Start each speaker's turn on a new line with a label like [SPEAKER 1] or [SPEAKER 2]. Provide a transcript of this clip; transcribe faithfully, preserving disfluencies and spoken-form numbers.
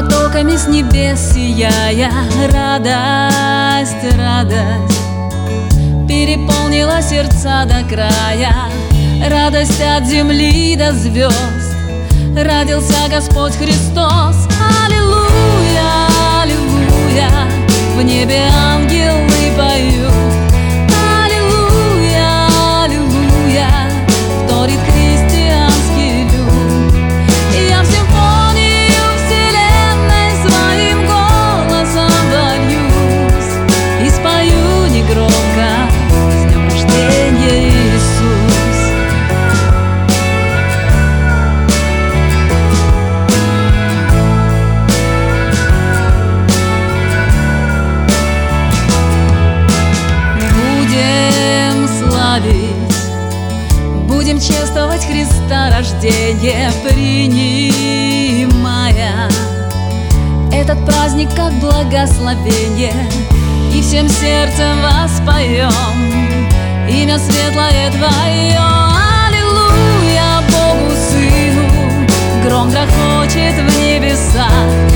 [SPEAKER 1] Потоками с небес сияя, радость, радость переполнила сердца до края. Радость от земли до звезд, родился Господь Христос. Аллилуйя, аллилуйя, в небе ангелы поют. Аллилуйя, аллилуйя, вторит христианский люд. И я в симфонию вселенной своим голосом вольюсь и спою негромко: с днем рождения, Иисус! Будем чествовать Христа рождение, принимая этот праздник как благословение, и всем сердцем воспоем имя светлое Твое. Аллилуйя, Богу Сыну, гром грохочет в небесах.